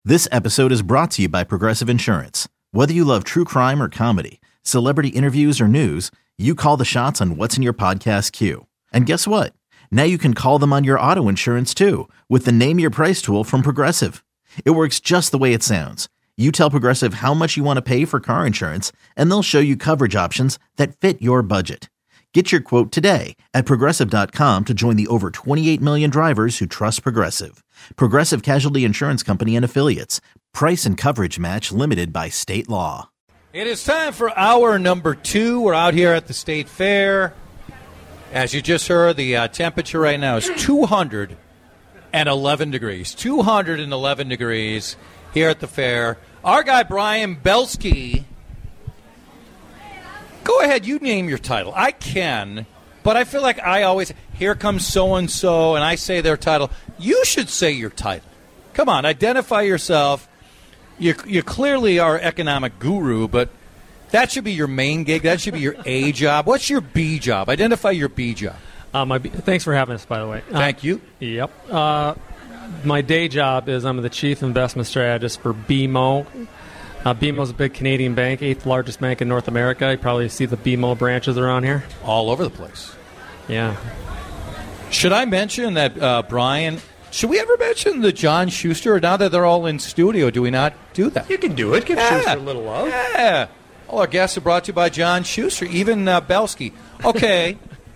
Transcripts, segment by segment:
This episode is brought to you by Progressive Insurance. Whether you love true crime or comedy, celebrity interviews or news, you call the shots on what's in your podcast queue. And guess what? Now you can call them on your auto insurance too with the Name Your Price tool from Progressive. It works just the way it sounds. You tell Progressive how much you want to pay for car insurance, and they'll show you coverage options that fit your budget. Get your quote today at Progressive.com to join the over 28 million drivers who trust Progressive. Progressive Casualty Insurance Company and Affiliates. Price and coverage match limited by state law. It is time for hour number 2. We're out here at the State Fair. As you just heard, the temperature right now is 211 degrees. 211 degrees here at the fair. Our guy, Brian Belsky. Go ahead, you name your title. I can, but I feel like I always, here comes so-and-so, and I say their title. You should say your title. Come on, identify yourself. You clearly are economic guru, but that should be your main gig. That should be your A job. What's your B job? Identify your B job. Thanks for having us, by the way. Thank you. Yep. My day job is I'm the chief investment strategist for BMO. BMO's a big Canadian bank, 8th largest bank in North America. You probably see the BMO branches around here. All over the place. Yeah. Should I mention that, Brian, should we ever mention the John Schuster? Now that they're all in studio, do we not do that? You can do it. Give Schuster a little love. Yeah. All our guests are brought to you by John Schuster, even Belsky. Okay.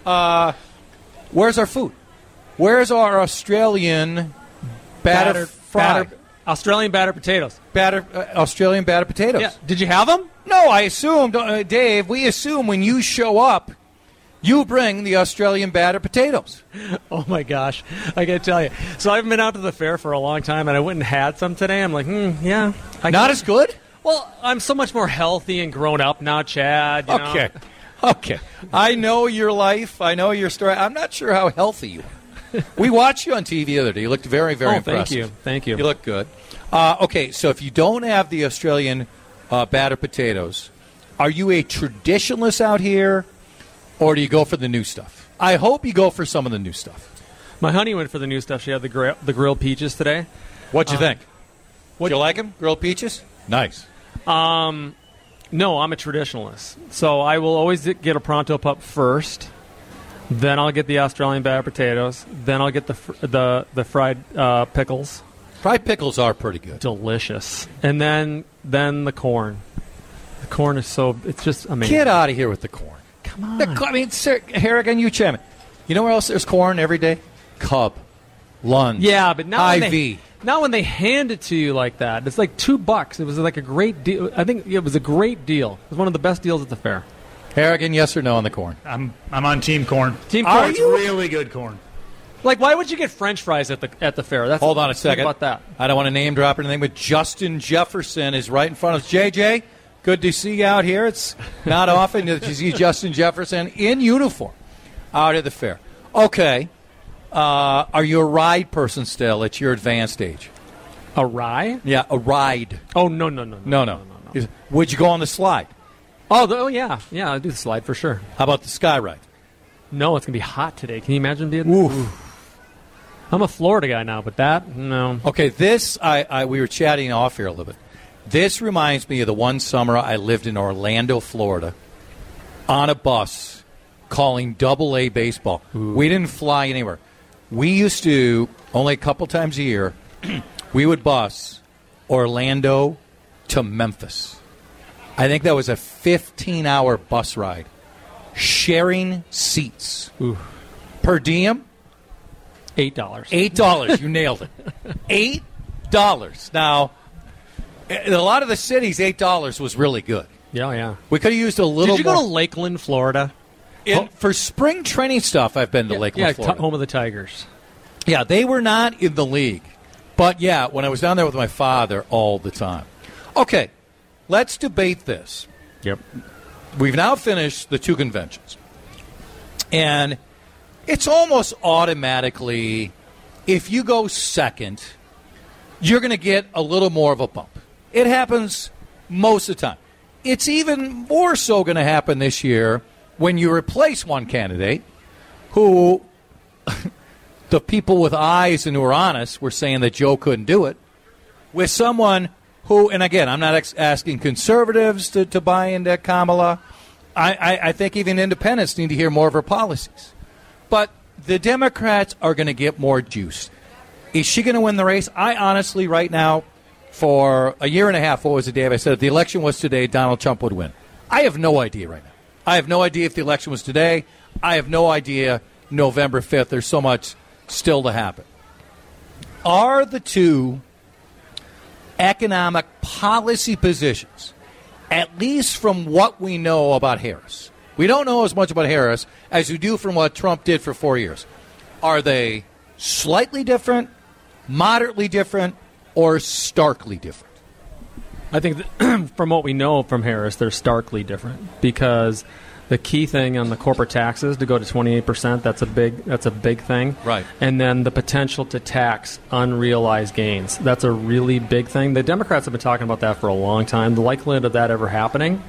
Where's our food? Where's our Australian batter fry? Australian battered potatoes. Australian battered potatoes. Yeah. Did you have them? No, I assumed, Dave, we assume when you show up, you bring the Australian battered potatoes. Oh, my gosh. I got to tell you. So I've been out to the fair for a long time, and I went and had some today. I'm like, yeah. Not as good? Well, I'm so much more healthy and grown up now, Chad. You know? Okay. I know your life. I know your story. I'm not sure how healthy you are. We watched you on TV the other day. You looked very, very impressive. Thank you. You look good. Okay, so if you don't have the Australian battered potatoes, are you a traditionalist out here, or do you go for the new stuff? I hope you go for some of the new stuff. My honey went for the new stuff. She had the grilled peaches today. What'd you think? Did you like them? Grilled peaches? Nice. No, I'm a traditionalist. So I will always get a Pronto Pup first. Then I'll get the Australian battered potatoes. Then I'll get the fried pickles. Fried pickles are pretty good. Delicious. And then the corn. The corn is it's just amazing. Get out of here with the corn. Come on. Sir, Harrigan, you chime in. You know where else there's corn every day? Cub. Lunch. Yeah, but now IV. When they hand it to you like that, it's like $2. It was like a great deal. I think it was a great deal. It was one of the best deals at the fair. Harrigan, yes or no on the corn? I'm on Team Corn. Team Corn. It's really good corn. Like, why would you get French fries at the fair? Hold on a second. Think about that. I don't want to name drop or anything, but Justin Jefferson is right in front of us. JJ, good to see you out here. It's not often that you see Justin Jefferson in uniform out at the fair. Okay. Are you a ride person still at your advanced age? A ride? Yeah, a ride. Oh, no. No. Would you go on the slide? Oh, yeah. Yeah, I'll do the slide for sure. How about the sky ride? No, it's going to be hot today. Can you imagine being Oof. I'm a Florida guy now, but that, no. Okay, this, we were chatting off here a little bit. This reminds me of the one summer I lived in Orlando, Florida, on a bus calling AA baseball. Ooh. We didn't fly anywhere. We used to, only a couple times a year, we would bus Orlando to Memphis. I think that was a 15-hour bus ride, sharing seats. Ooh. Per diem? $8. $8. You nailed it. $8. Now, in a lot of the cities, $8 was really good. Yeah. We could have used a little more. Did you go to Lakeland, Florida? For spring training stuff, I've been to Lakeland, Florida. Home of the Tigers. Yeah, they were not in the league. But, yeah, when I was down there with my father all the time. Okay, let's debate this. Yep. We've now finished the two conventions. And it's almost automatically, if you go second, you're going to get a little more of a bump. It happens most of the time. It's even more so going to happen this year when you replace one candidate who the people with eyes and who are honest were saying that Joe couldn't do it. with someone who, and again, I'm not asking conservatives to buy into Kamala. I think even independents need to hear more of her policies. But the Democrats are going to get more juice. Is she going to win the race? I honestly, right now, for a year and a half, what was the day I said if the election was today, Donald Trump would win? I have no idea right now. I have no idea if the election was today. I have no idea November 5th. There's so much still to happen. Are the two economic policy positions, at least from what we know about Harris? We don't know as much about Harris as we do from what Trump did for 4 years. Are they slightly different, moderately different, or starkly different? I think that from what we know from Harris, they're starkly different because the key thing on the corporate taxes to go to 28%, that's a big thing. Right. And then the potential to tax unrealized gains. That's a really big thing. The Democrats have been talking about that for a long time. The likelihood of that ever happening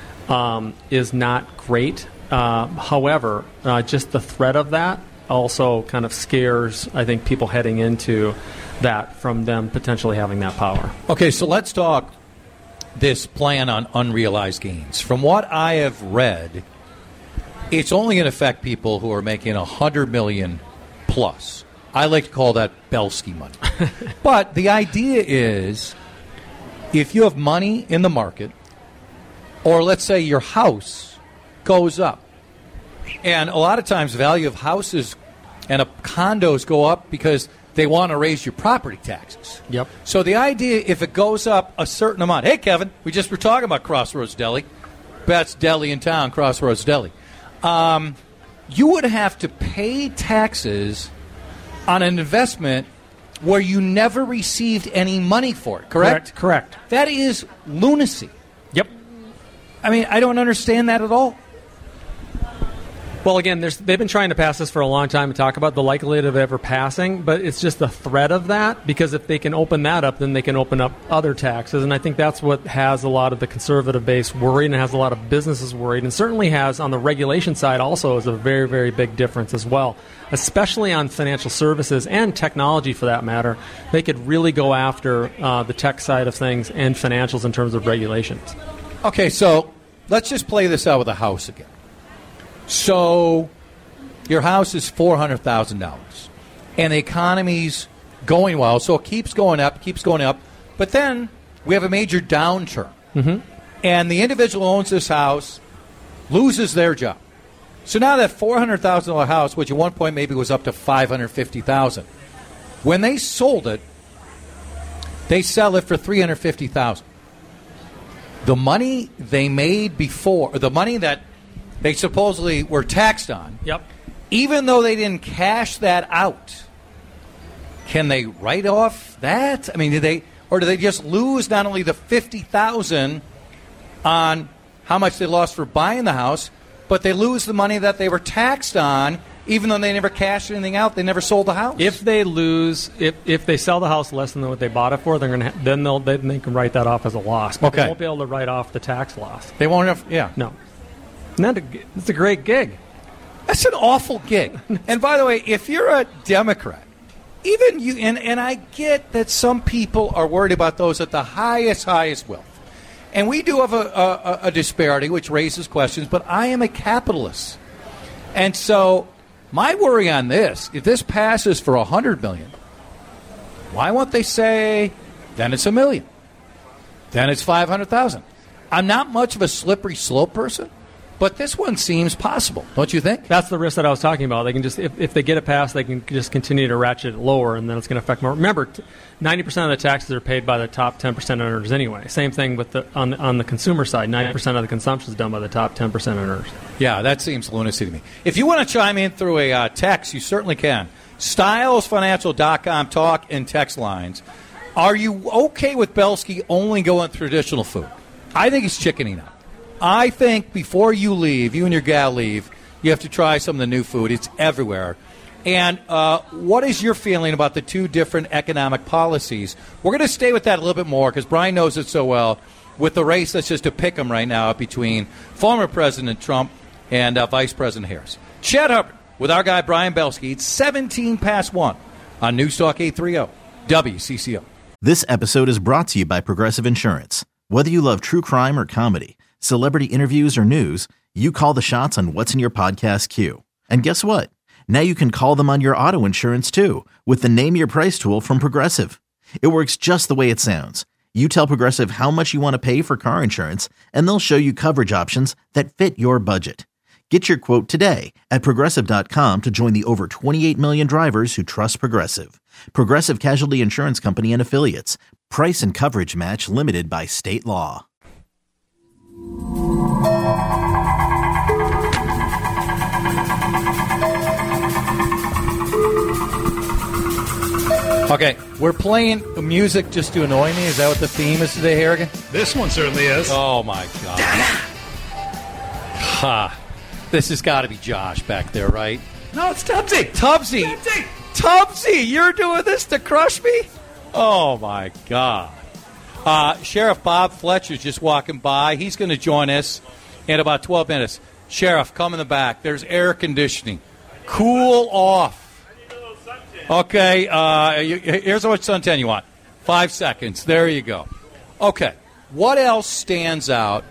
is not great. However, just the threat of that also kind of scares, I think, people heading into that from them potentially having that power. Okay, so let's talk this plan on unrealized gains. From what I have read, it's only going to affect people who are making $100 million plus. I like to call that Belsky money. But the idea is if you have money in the market, or let's say your house goes up, and a lot of times the value of houses and condos go up because they want to raise your property taxes. Yep. So the idea, if it goes up a certain amount, hey, Kevin, we just were talking about Crossroads Deli. Best deli in town, Crossroads Deli. You would have to pay taxes on an investment where you never received any money for it, correct? Correct. That is lunacy. Yep. I mean, I don't understand that at all. Well, again, they've been trying to pass this for a long time and talk about the likelihood of ever passing, but it's just the threat of that, because if they can open that up, then they can open up other taxes, and I think that's what has a lot of the conservative base worried and has a lot of businesses worried, and certainly has on the regulation side also is a very, very big difference as well, especially on financial services and technology for that matter. They could really go after the tech side of things and financials in terms of regulations. Okay, so let's just play this out with a house again. So your house is $400,000, and the economy's going well, so it keeps going up, but then we have a major downturn, and the individual who owns this house loses their job. So now that $400,000 house, which at one point maybe was up to $550,000, when they sold it, they sell it for $350,000. The money they made before, or the money that they supposedly were taxed on. Yep. Even though they didn't cash that out, can they write off that? I mean, do they just lose not only the $50,000 on how much they lost for buying the house, but they lose the money that they were taxed on, even though they never cashed anything out, they never sold the house? If they lose, if they sell the house less than what they bought it for, they're going to then they can write that off as a loss. But Okay. They won't be able to write off the tax loss. They won't have, yeah. No. It's a great gig. That's an awful gig. And by the way, if you're a Democrat, even you, and I get that some people are worried about those at the highest wealth. And we do have a disparity, which raises questions, but I am a capitalist. And so my worry on this, if this passes for $100 million, why won't they say, then it's $1 million? Then it's $500,000. I'm not much of a slippery slope person. But this one seems possible, don't you think? That's the risk that I was talking about. They can just, if they get it passed, they can just continue to ratchet it lower, and then it's going to affect more. Remember, 90% of the taxes are paid by the top 10% earners anyway. Same thing with on the consumer side. 90% of the consumption is done by the top 10% earners. Yeah, that seems lunacy to me. If you want to chime in through a text, you certainly can. StylesFinancial.com talk and text lines. Are you okay with Belsky only going traditional food? I think he's chickening out. I think before you leave, you and your gal leave, you have to try some of the new food. It's everywhere. And what is your feeling about the two different economic policies? We're going to stay with that a little bit more because Brian knows it so well with the race that's just a pick 'em right now between former President Trump and Vice President Harris. Chad Hubbard with our guy Brian Belsky. It's 17 past 1 on News Talk 830 WCCO. This episode is brought to you by Progressive Insurance. Whether you love true crime or comedy, celebrity interviews or news, you call the shots on what's in your podcast queue. And guess what? Now you can call them on your auto insurance too with the Name Your Price tool from Progressive. It works just the way it sounds. You tell Progressive how much you want to pay for car insurance, and they'll show you coverage options that fit your budget. Get your quote today at Progressive.com to join the over 28 million drivers who trust Progressive. Progressive Casualty Insurance Company and Affiliates. Price and coverage match limited by state law. Okay, we're playing music just to annoy me. Is that what the theme is today, Harrigan? This one certainly is. Oh, my God. Ha. This has got to be Josh back there, right? No, it's Tubbsy. Tubbsy, you're doing this to crush me? Oh, my God. Sheriff Bob Fletcher's just walking by. He's going to join us in about 12 minutes. Sheriff, come in the back. There's air conditioning. Cool off. Okay, here's how much suntan you want. 5 seconds. There you go. Okay, what else stands out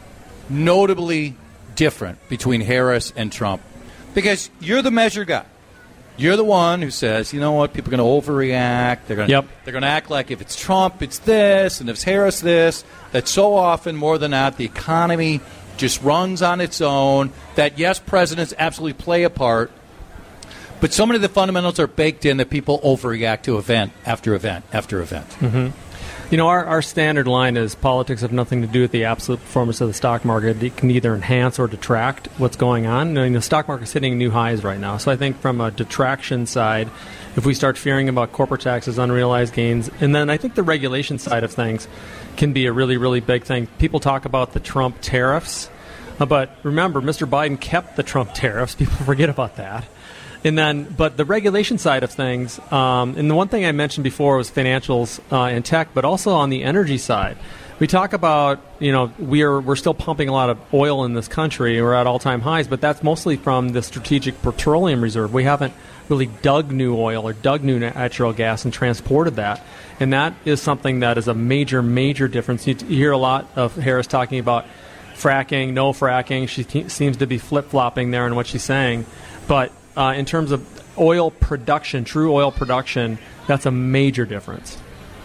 notably different between Harris and Trump? Because you're the measure guy. You're the one who says, you know what, people are going to overreact. They're going to act like if it's Trump, it's this, and if it's Harris, this. That so often, more than not, the economy just runs on its own. That, yes, presidents absolutely play a part, but so many of the fundamentals are baked in that people overreact to event after event after event. Mm-hmm. You know, our standard line is politics have nothing to do with the absolute performance of the stock market. It can either enhance or detract what's going on. The stock market's hitting new highs right now. So I think from a detraction side, if we start fearing about corporate taxes, unrealized gains, and then I think the regulation side of things can be a really, really big thing. People talk about the Trump tariffs, but remember, Mr. Biden kept the Trump tariffs. People forget about that. And then, but the regulation side of things, and the one thing I mentioned before was financials and tech, but also on the energy side. We talk about, we're still pumping a lot of oil in this country. We're at all-time highs, but that's mostly from the Strategic Petroleum Reserve. We haven't really dug new oil or dug new natural gas and transported that. And that is something that is a major, major difference. You hear a lot of Harris talking about fracking, no fracking. She seems to be flip-flopping there in what she's saying. But in terms of oil production, true oil production, that's a major difference.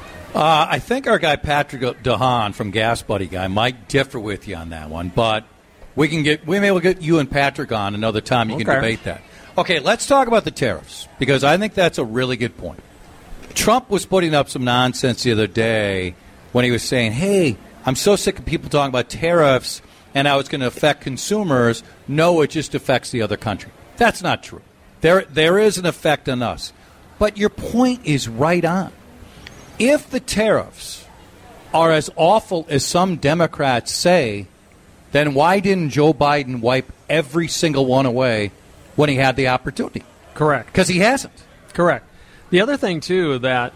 I think our guy Patrick DeHaan from Gas Buddy Guy might differ with you on that one, but we may be able to get you and Patrick on another time. You can debate that. Okay, let's talk about the tariffs, because I think that's a really good point. Trump was putting up some nonsense the other day when he was saying, hey, I'm so sick of people talking about tariffs and how it's going to affect consumers. No, it just affects the other country. That's not true. There is an effect on us. But your point is right on. If the tariffs are as awful as some Democrats say, then why didn't Joe Biden wipe every single one away when he had the opportunity? Correct. Because he hasn't. Correct. The other thing, too, that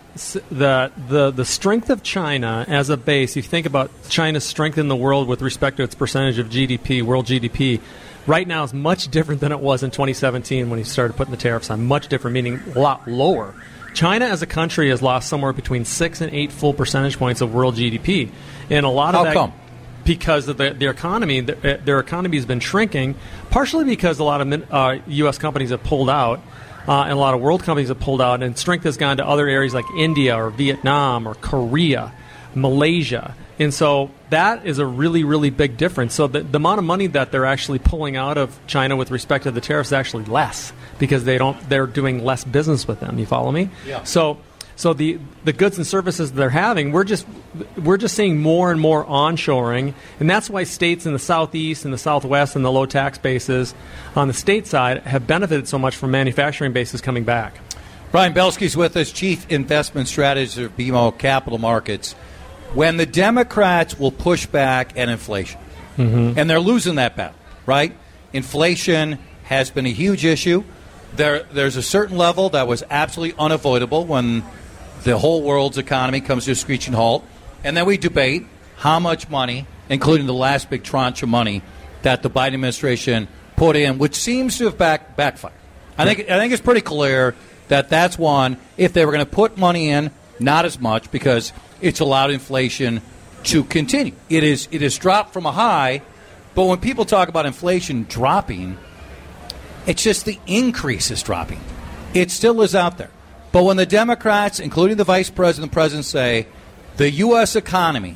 the strength of China as a base, if you think about China's strength in the world with respect to its percentage of GDP, world GDP, right now is much different than it was in 2017 when he started putting the tariffs on. Much different, meaning a lot lower. China as a country has lost somewhere between 6 and 8 full percentage points of world GDP. And a lot of that, come? Because of their economy. Their economy has been shrinking, partially because a lot of U.S. companies have pulled out, and a lot of world companies have pulled out, and strength has gone to other areas like India or Vietnam or Korea, Malaysia. And so that is a really, really big difference. So the amount of money that they're actually pulling out of China with respect to the tariffs is actually less, because they're doing less business with them. You follow me? Yeah. So the goods and services they're having, we're just seeing more and more onshoring, and that's why states in the southeast and the southwest and the low tax bases on the state side have benefited so much from manufacturing bases coming back. Brian Belsky's with us, Chief Investment Strategist of BMO Capital Markets. When the Democrats will push back at inflation, and they're losing that battle, right? Inflation has been a huge issue. There's a certain level that was absolutely unavoidable when the whole world's economy comes to a screeching halt. And then we debate how much money, including the last big tranche of money, that the Biden administration put in, which seems to have backfired. I think it's pretty clear that that's one. If they were going to put money in, not as much because it's allowed inflation to continue. It is dropped from a high, but when people talk about inflation dropping, it's just the increase is dropping. It still is out there. But when the Democrats, including the vice president and the president, say the U.S. economy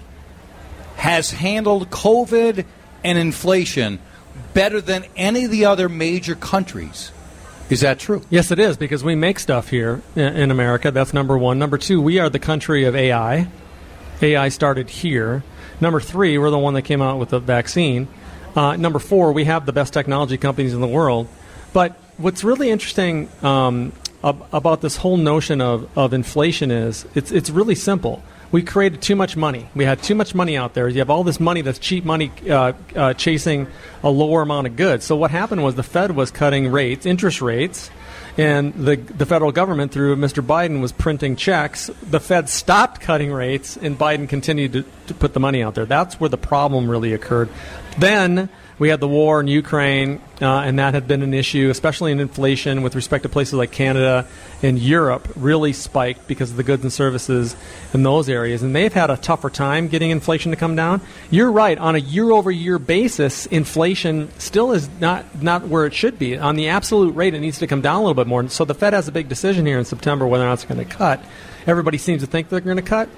has handled COVID and inflation better than any of the other major countries, is that true? Yes, it is, because we make stuff here in America. That's number one. Number two, we are the country of AI. AI started here. Number three, we're the one that came out with the vaccine. Number four, we have the best technology companies in the world. But what's really interesting about this whole notion of inflation is it's really simple. We created too much money. We had too much money out there. You have all this money that's cheap money chasing a lower amount of goods. So what happened was the Fed was cutting rates, interest rates, and the federal government, through Mr. Biden, was printing checks. The Fed stopped cutting rates, and Biden continued to put the money out there. That's where the problem really occurred. Then we had the war in Ukraine, and that had been an issue, especially in inflation with respect to places like Canada and Europe, really spiked because of the goods and services in those areas. And they've had a tougher time getting inflation to come down. You're right. On a year-over-year basis, inflation still is not where it should be. On the absolute rate, it needs to come down a little bit more. So the Fed has a big decision here in September whether or not it's going to cut. Everybody seems to think they're going to cut.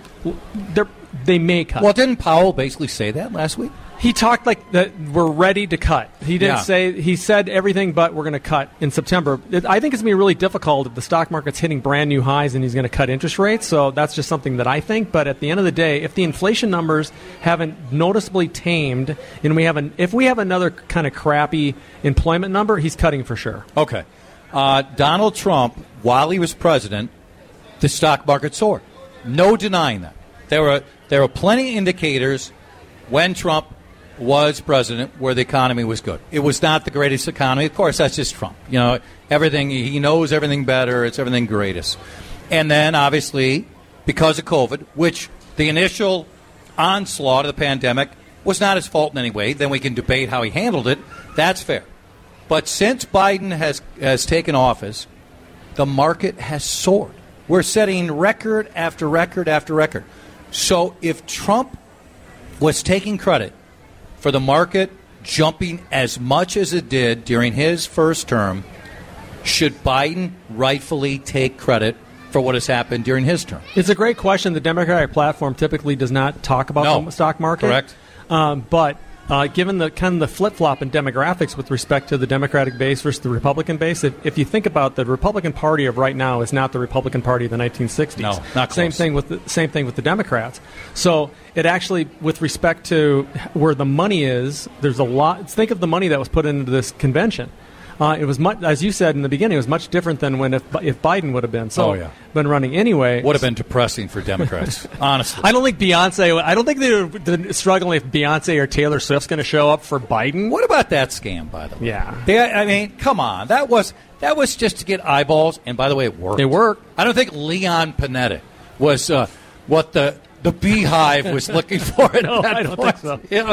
They may cut. Well, didn't Powell basically say that last week? He talked like that we're ready to cut. He didn't say, he said everything but we're going to cut in September. I think it's going to be really difficult if the stock market's hitting brand new highs and he's going to cut interest rates. So that's just something that I think. But at the end of the day, if the inflation numbers haven't noticeably tamed and if we have another kind of crappy employment number, he's cutting for sure. Okay. Donald Trump, while he was president, the stock market soared. No denying that. There were plenty of indicators when Trump was president where the economy was good. It was not the greatest economy. Of course, that's just Trump. You know, everything, he knows everything better. It's everything greatest. And then, obviously, because of COVID, which the initial onslaught of the pandemic was not his fault in any way, then we can debate how he handled it. That's fair. But since Biden has taken office, the market has soared. We're setting record after record after record. So if Trump was taking credit for the market jumping as much as it did during his first term, should Biden rightfully take credit for what has happened during his term? It's a great question. The Democratic platform typically does not talk about the stock market. Correct. But given the kind of the flip-flop in demographics with respect to the Democratic base versus the Republican base, if you think about the Republican Party of right now is not the Republican Party of the 1960s. No, not close. Same thing with the Democrats. So it actually, with respect to where the money is, there's a lot. Think of the money that was put into this convention. It was much, as you said in the beginning, it was much different than when if Biden would have been. So been running anyway. Would have been depressing for Democrats, honestly. I don't think they're struggling if Beyonce or Taylor Swift's going to show up for Biden. What about that scam, by the way? Yeah. I mean, come on. That was just to get eyeballs, and by the way, it worked. It worked. I don't think Leon Panetta was what the Beehive was looking for at no, that I don't point. think so.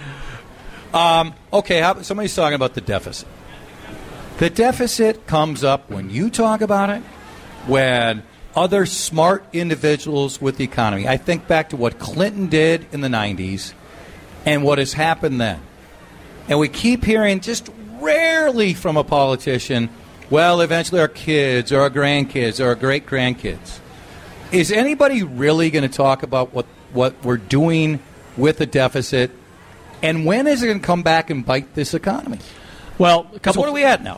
Yeah. Okay, somebody's talking about the deficit. The deficit comes up when you talk about it, when other smart individuals with the economy. I think back to what Clinton did in the 90s and what has happened then. And we keep hearing just rarely from a politician, well, eventually our kids or our grandkids or our great-grandkids. Is anybody really going to talk about what we're doing with the deficit? And when is it going to come back and bite this economy? Well, what are we at now?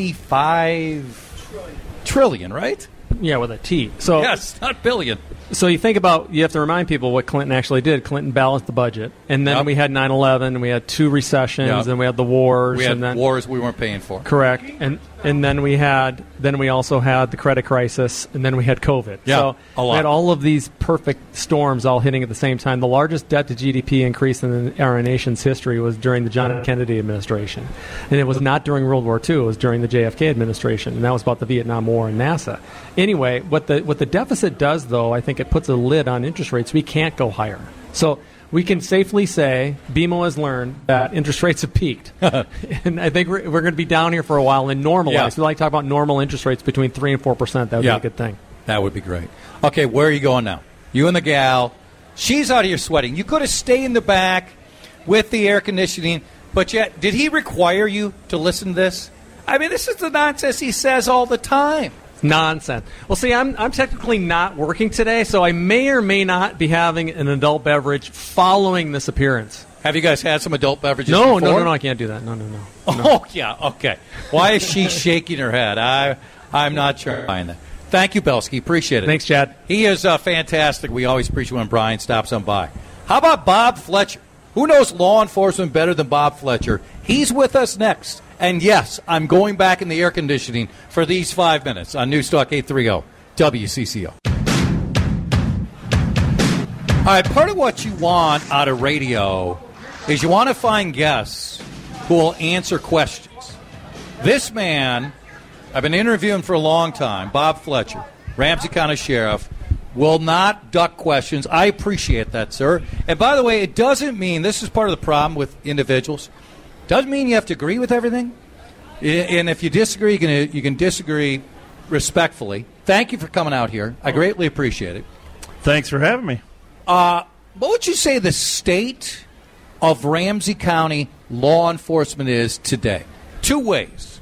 35 trillion, right? Yeah, with a T. So yes, not billion. So you have to remind people what Clinton actually did. Clinton balanced the budget. And then we had 9/11, and we had two recessions, and we had the wars. We had wars we weren't paying for. Correct. And then we also had the credit crisis, and then we had COVID. Yeah, so a lot. We had all of these perfect storms all hitting at the same time. The largest debt to GDP increase in our nation's history was during the John F. Kennedy administration. And it was not during World War II. It was during the JFK administration. And that was about the Vietnam War and NASA. Anyway, what the deficit does, though, I think it puts a lid on interest rates. We can't go higher. So we can safely say BMO has learned that interest rates have peaked. And I think we're going to be down here for a while and normalize. Yeah. We like to talk about normal interest rates between 3% and 4%. That would be a good thing. That would be great. Okay, where are you going now? You and the gal. She's out here sweating. You could have stayed in the back with the air conditioning, but yet, did he require you to listen to this? I mean, this is the nonsense he says all the time. Nonsense. Well, see, I'm technically not working today, so I may or may not be having an adult beverage following this appearance. Have you guys had some adult beverages No, before? I can't do that. No. Oh, yeah, okay. Why is she shaking her head? I'm not sure. That. Thank you, Belsky. Appreciate it. Thanks, Chad. He is fantastic. We always appreciate when Brian stops on by. How about Bob Fletcher? Who knows law enforcement better than Bob Fletcher? He's with us next. And, yes, I'm going back in the air conditioning for these 5 minutes on Newstalk 830 WCCO. All right, part of what you want out of radio is you want to find guests who will answer questions. This man, I've been interviewing for a long time, Bob Fletcher, Ramsey County Sheriff, will not duck questions. I appreciate that, sir. And by the way, it doesn't mean, this is part of the problem with individuals, doesn't mean you have to agree with everything. And if you disagree, you can disagree respectfully. Thank you for coming out here. I greatly appreciate it. Thanks for having me. What would you say the state of Ramsey County law enforcement is today? Two ways.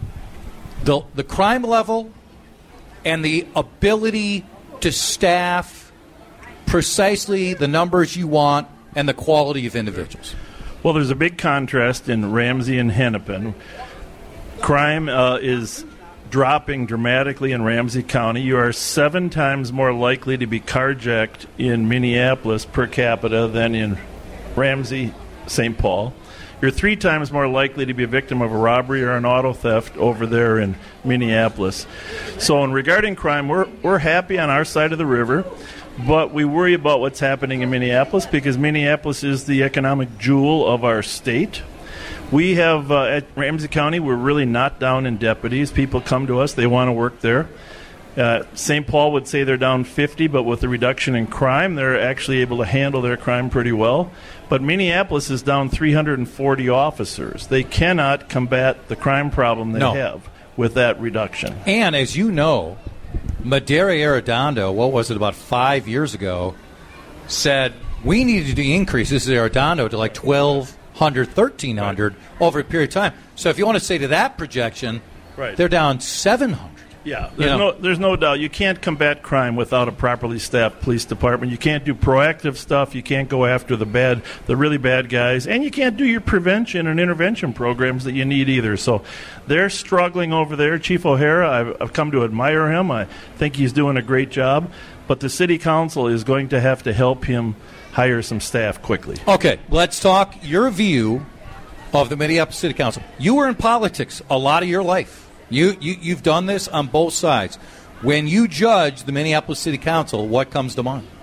The crime level and the ability to staff precisely the numbers you want and the quality of individuals. Well, there's a big contrast in Ramsey and Hennepin. Crime is dropping dramatically in Ramsey County. You are 7 times more likely to be carjacked in Minneapolis per capita than in Ramsey, St. Paul. You're 3 times more likely to be a victim of a robbery or an auto theft over there in Minneapolis. So regarding crime, we're happy on our side of the river, but we worry about what's happening in Minneapolis because Minneapolis is the economic jewel of our state. We have, at Ramsey County, we're really not down in deputies. People come to us. They want to work there. St. Paul would say they're down 50, but with the reduction in crime, they're actually able to handle their crime pretty well. But Minneapolis is down 340 officers. They cannot combat the crime problem they have with that reduction. And as you know, Madera Arredondo, what was it, about 5 years ago, said we needed to increase, this is Arredondo, to like 1,200, 1,300 over a period of time. So if you want to say to that projection, they're down 700. Yeah, there's no doubt. You can't combat crime without a properly staffed police department. You can't do proactive stuff. You can't go after the really bad guys. And you can't do your prevention and intervention programs that you need either. So they're struggling over there. Chief O'Hara, I've come to admire him. I think he's doing a great job. But the city council is going to have to help him hire some staff quickly. Okay, let's talk your view of the Minneapolis City Council. You were in politics a lot of your life. You've done this on both sides. When you judge the Minneapolis City Council, what comes to mind?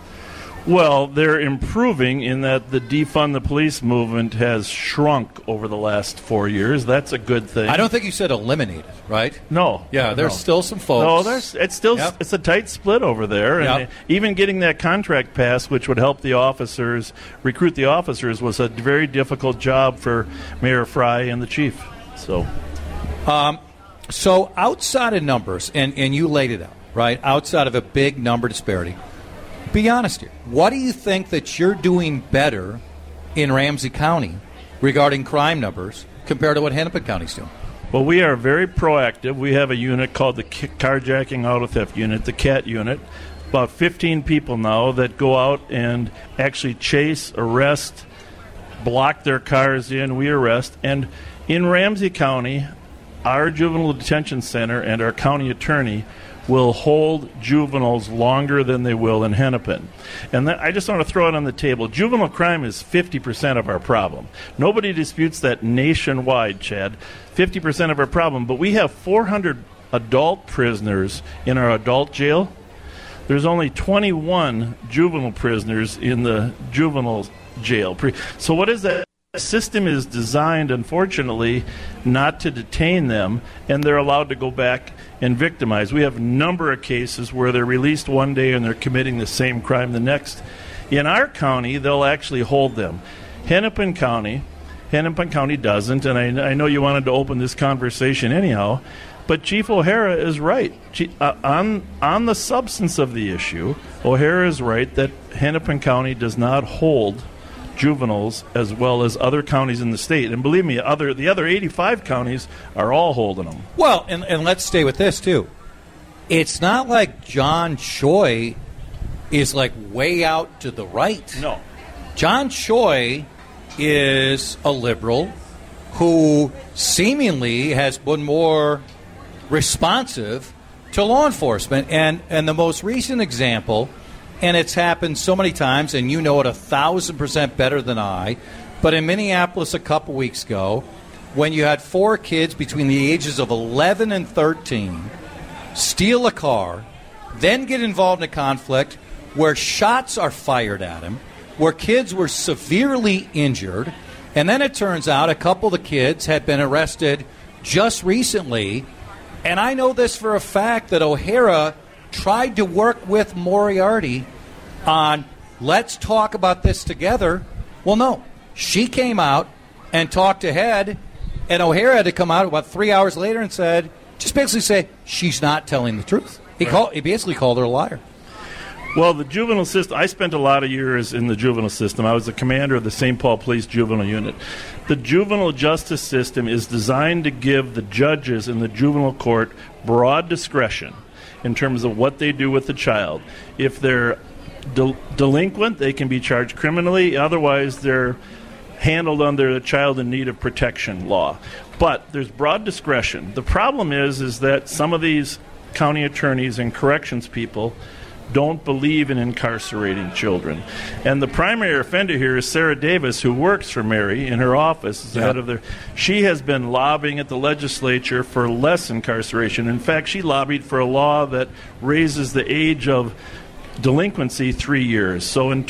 Well, they're improving in that the defund the police movement has shrunk over the last 4 years. That's a good thing. I don't think you said eliminated, right? No. Yeah, there's still some folks. No, it's a tight split over there. And even getting that contract passed, which would help the officers, recruit the officers, was a very difficult job for Mayor Fry and the chief. So outside of numbers, and you laid it out, right, outside of a big number disparity, be honest here. What do you think that you're doing better in Ramsey County regarding crime numbers compared to what Hennepin County's doing? Well, we are very proactive. We have a unit called the Carjacking Auto Theft Unit, the CAT unit. About 15 people now that go out and actually chase, arrest, block their cars in. We arrest. And in Ramsey County, our juvenile detention center and our county attorney will hold juveniles longer than they will in Hennepin. And I just want to throw it on the table. Juvenile crime is 50% of our problem. Nobody disputes that nationwide, Chad. 50% of our problem. But we have 400 adult prisoners in our adult jail. There's only 21 juvenile prisoners in the juvenile jail. So what is that? The system is designed, unfortunately, not to detain them, and they're allowed to go back and victimize. We have a number of cases where they're released one day and they're committing the same crime the next. In our county, they'll actually hold them. Hennepin County doesn't, and I know you wanted to open this conversation anyhow. But Chief O'Hara is right. On the substance of the issue, O'Hara is right that Hennepin County does not hold juveniles as well as other counties in the state. And believe me, the other 85 counties are all holding them. Well, and let's stay with this, too. It's not like John Choi is like way out to the right. No. John Choi is a liberal who seemingly has been more responsive to law enforcement. And the most recent example, and it's happened so many times, and you know it 1,000% better than I, but in Minneapolis a couple weeks ago, when you had 4 kids between the ages of 11 and 13 steal a car, then get involved in a conflict where shots are fired at him, where kids were severely injured, and then it turns out a couple of the kids had been arrested just recently. And I know this for a fact that O'Hara tried to work with Moriarty on, let's talk about this together. Well, no. She came out and talked ahead, and O'Hara had to come out about 3 hours later and said, just basically say, she's not telling the truth. He basically called her a liar. Well, the juvenile system, I spent a lot of years in the juvenile system. I was the commander of the St. Paul Police Juvenile Unit. The juvenile justice system is designed to give the judges in the juvenile court broad discretion in terms of what they do with the child. If they're delinquent, they can be charged criminally. Otherwise, they're handled under the child in need of protection law. But there's broad discretion. The problem is that some of these county attorneys and corrections people don't believe in incarcerating children. And the primary offender here is Sarah Davis, who works for Mary in her office as the head of their. She has been lobbying at the legislature for less incarceration. In fact, she lobbied for a law that raises the age of delinquency 3 years. So in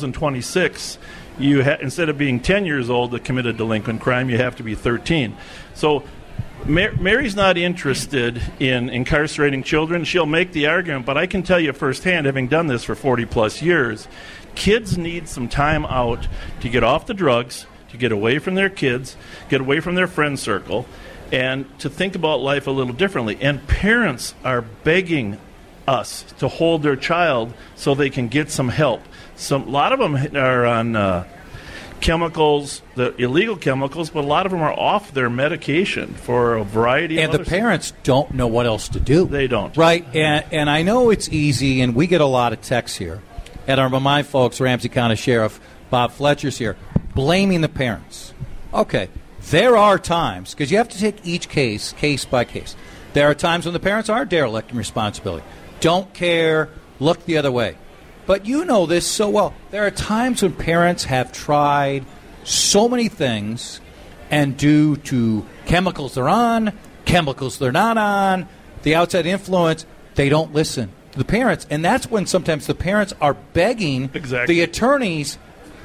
2026, instead of being 10 years old to commit a delinquent crime, you have to be 13. So Mary's not interested in incarcerating children. She'll make the argument, but I can tell you firsthand, having done this for 40-plus years, kids need some time out to get off the drugs, to get away from their kids, get away from their friend circle, and to think about life a little differently. And parents are begging us to hold their child so they can get some help. A lot of them are on chemicals, the illegal chemicals, but a lot of them are off their medication for a variety of other things. And the parents don't know what else to do. They don't. Right, and I know it's easy, and we get a lot of texts here. And our my folks, Ramsey County Sheriff Bob Fletcher's here, blaming the parents. Okay, there are times, because you have to take each case by case. There are times when the parents are derelict in responsibility. Don't care, look the other way. But you know this so well. There are times when parents have tried so many things, and due to chemicals they're on, chemicals they're not on, the outside influence, they don't listen to the parents. And that's when sometimes the parents are begging the attorneys,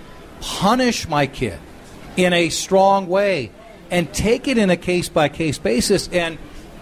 punish my kid in a strong way and take it in a case-by-case basis. And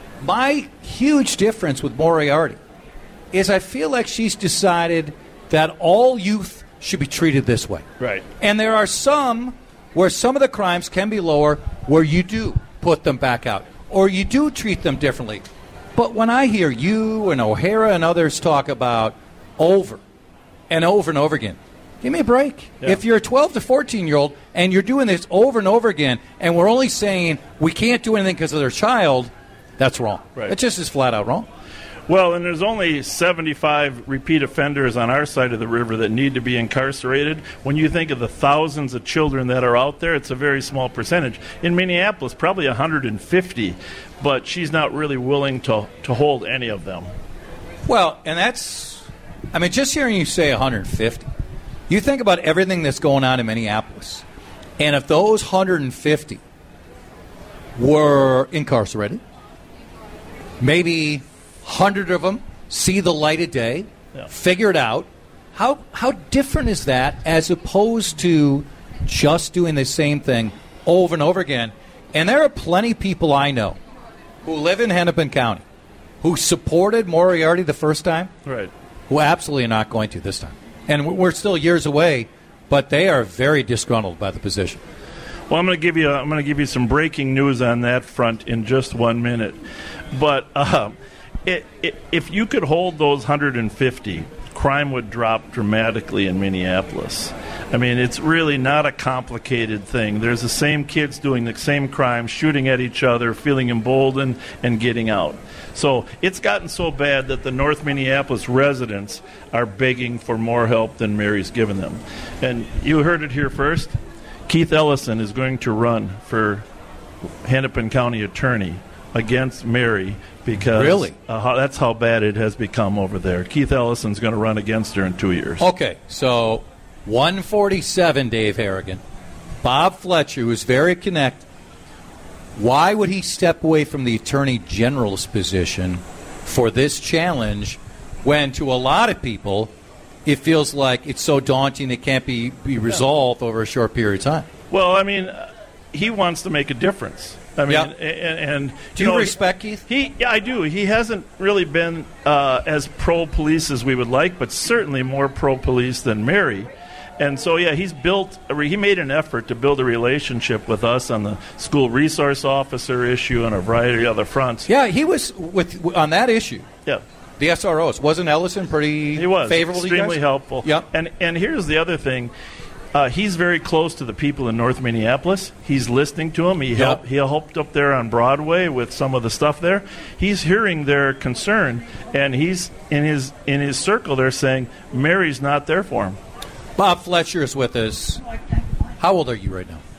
my huge difference with Moriarty is I feel like she's decided that all youth should be treated this way. Right. And there are some where some of the crimes can be lower where you do put them back out or you do treat them differently. But when I hear you and O'Hara and others talk about over and over and over again, give me a break. Yeah. If you're a 12 to 14-year-old and you're doing this over and over again and we're only saying we can't do anything because of their child, that's wrong. Right. It just is flat out wrong. Well, and there's only 75 repeat offenders on our side of the river that need to be incarcerated. When you think of the thousands of children that are out there, it's a very small percentage. In Minneapolis, probably 150, but she's not really willing to hold any of them. Well, and that's, I mean, just hearing you say 150, you think about everything that's going on in Minneapolis, and if those 150 were incarcerated, maybe 100 of them see the light of day, figure it out. How different is that as opposed to just doing the same thing over and over again? And there are plenty of people I know who live in Hennepin County who supported Moriarty the first time, right? Who absolutely are not going to this time. And we're still years away, but they are very disgruntled by the position. Well, I'm going to give you some breaking news on that front in just 1 minute. But if you could hold those 150, crime would drop dramatically in Minneapolis. I mean, it's really not a complicated thing. There's the same kids doing the same crime, shooting at each other, feeling emboldened, and getting out. So it's gotten so bad that the North Minneapolis residents are begging for more help than Mary's given them. And you heard it here first. Keith Ellison is going to run for Hennepin County Attorney against Mary because really? That's how bad it has become over there. Keith Ellison's going to run against her in 2 years. Okay, so 147, Dave Harrigan. Bob Fletcher, who's very connected. Why would he step away from the Attorney General's position for this challenge when, to a lot of people, it feels like it's so daunting it can't be resolved over a short period of time? Well, I mean, he wants to make a difference. I mean, and do you respect Keith? Yeah, I do. He hasn't really been as pro-police as we would like, but certainly more pro-police than Mary. And so, yeah, he made an effort to build a relationship with us on the school resource officer issue and a variety of other fronts. Yeah, he was on that issue. Yeah. The SROs. Wasn't Ellison pretty favorable to you guys? Extremely helpful. Yep. And here's the other thing. He's very close to the people in North Minneapolis. He's listening to them. He helped up there on Broadway with some of the stuff there. He's hearing their concern, and he's in his circle. They're saying Mary's not there for him. Bob Fletcher is with us. How old are you right now?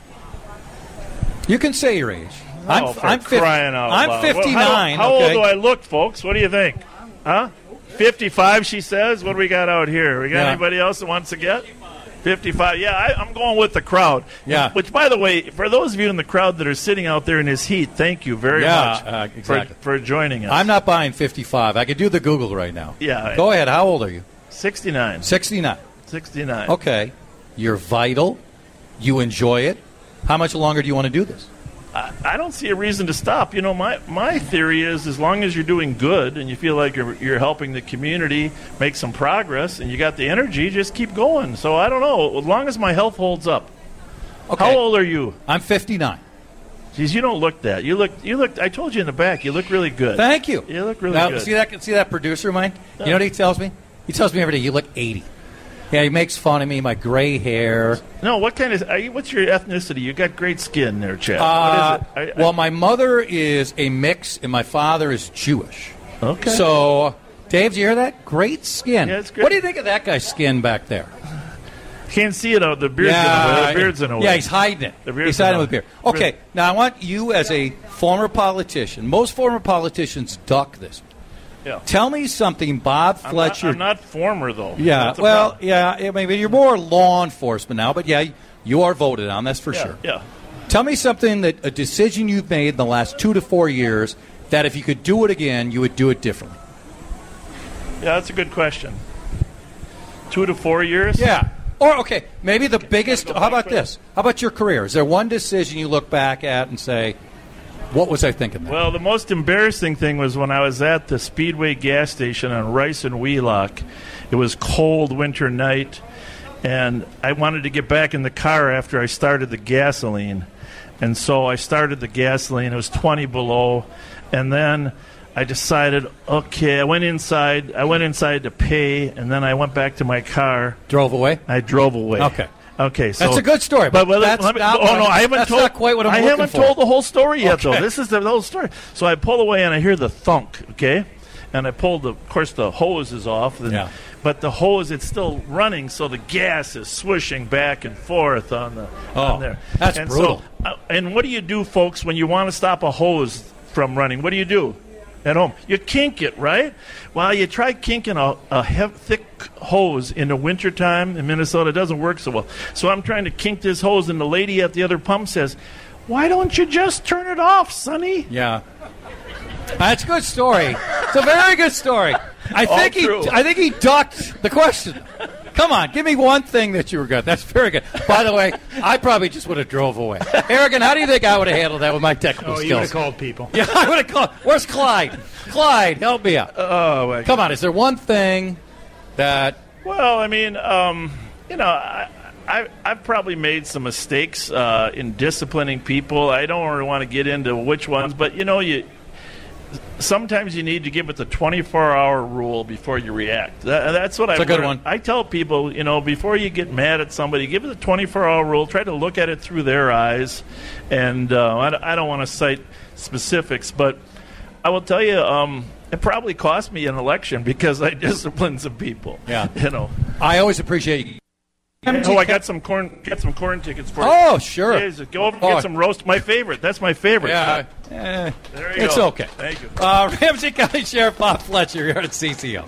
You can say your age. I'm crying out loud. I'm 59. How old do I look, folks? What do you think? Huh? 55, she says. What do we got out here? We got anybody else that wants to get? 55. Yeah, I'm going with the crowd. Yeah. Which, by the way, for those of you in the crowd that are sitting out there in this heat, thank you very much exactly. for joining us. I'm not buying 55. I could do the Google right now. Yeah. Go ahead. How old are you? 69. 69. 69. Okay. You're vital. You enjoy it. How much longer do you want to do this? I don't see a reason to stop. You know, my theory is as long as you're doing good and you feel like you're helping the community make some progress and you got the energy, just keep going. So I don't know. As long as my health holds up. Okay. How old are you? I'm 59. Geez, you don't look that. You look. I told you in the back. You look really good. Thank you. You look really good. See that producer of mine? You know what he tells me? He tells me every day, you look 80. Yeah, he makes fun of me, my gray hair. No, what's your ethnicity? You got great skin there, Chad. What is it? Well, my mother is a mix, and my father is Jewish. Okay. So, Dave, do you hear that? Great skin. Yeah, it's great. What do you think of that guy's skin back there? Can't see it out. The beard's in a way. Yeah, he's hiding it. He's hiding it with beard. Okay, now I want you as a former politician. Most former politicians duck this. Yeah. Tell me something, Bob Fletcher. I'm not former, though. Yeah, maybe you're more law enforcement now, but yeah, you are voted on, that's for sure. Yeah. Tell me something a decision you've made in the last 2 to 4 years that if you could do it again, you would do it differently. Yeah, that's a good question. 2 to 4 years? Yeah. Or, okay, maybe the biggest, how about this? How about your career? Is there one decision you look back at and say, what was I thinking there? Well, the most embarrassing thing was when I was at the Speedway gas station on Rice and Wheelock. It was cold winter night, and I wanted to get back in the car after I started the gasoline. And so I started the gasoline. It was 20 below. And then I decided, okay, I went inside to pay, and then I went back to my car. Drove away? I drove away. Okay, so that's a good story. But that's not quite what I'm looking for. I haven't told the whole story yet, though. This is the whole story. So I pull away, and I hear the thunk, okay? And I pulled, of course, the hose is off. But the hose, it's still running, so the gas is swishing back and forth on there. That's brutal. So, and what do you do, folks, when you want to stop a hose from running? What do you do at home? You kink it, right? Well, you try kinking a thick hose in the wintertime in Minnesota. It doesn't work so well. So I'm trying to kink this hose, and the lady at the other pump says, why don't you just turn it off, Sonny? Yeah. That's a good story. It's a very good story. I think he ducked the question. Come on, give me one thing that you regret. That's very good. By the way, I probably just would have drove away. Harrigan, how do you think I would have handled that with my technical skills? You would have called people. Yeah, I would have called. Where's Clyde? Clyde, help me out. Oh, my God. Come on, is there one thing that... Well, I mean, I've probably made some mistakes in disciplining people. I don't really want to get into which ones, but sometimes you need to give it the 24-hour rule before you react. That's what I've learned. That's a good one. I tell people, before you get mad at somebody, give it the 24-hour rule. Try to look at it through their eyes. And I don't want to cite specifics, but I will tell you, it probably cost me an election because I disciplined some people. Yeah. I always appreciate you. I got some corn tickets for you. Oh, sure. Please, go over and get some roast. My favorite. That's my favorite. Yeah. There you it's go. Okay. Thank you. Ramsey County Sheriff Bob Fletcher here at CCO.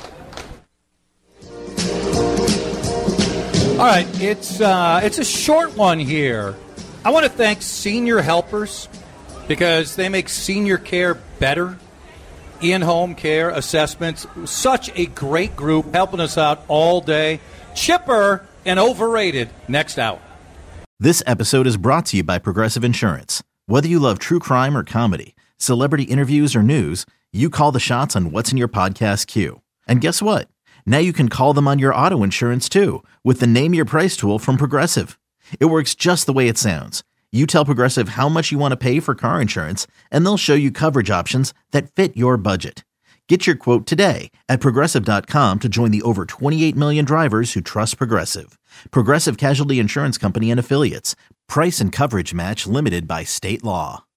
All right, it's a short one here. I want to thank senior helpers because they make senior care better. In-home care assessments, such a great group helping us out all day. Chipper and overrated next hour. This episode is brought to you by Progressive Insurance. Whether you love true crime or comedy, celebrity interviews or news, you call the shots on what's in your podcast queue. And guess what? Now you can call them on your auto insurance too with the Name Your Price tool from Progressive. It works just the way it sounds. You tell Progressive how much you want to pay for car insurance, and they'll show you coverage options that fit your budget. Get your quote today at Progressive.com to join the over 28 million drivers who trust Progressive. Progressive Casualty Insurance Company and Affiliates. Price and coverage match limited by state law.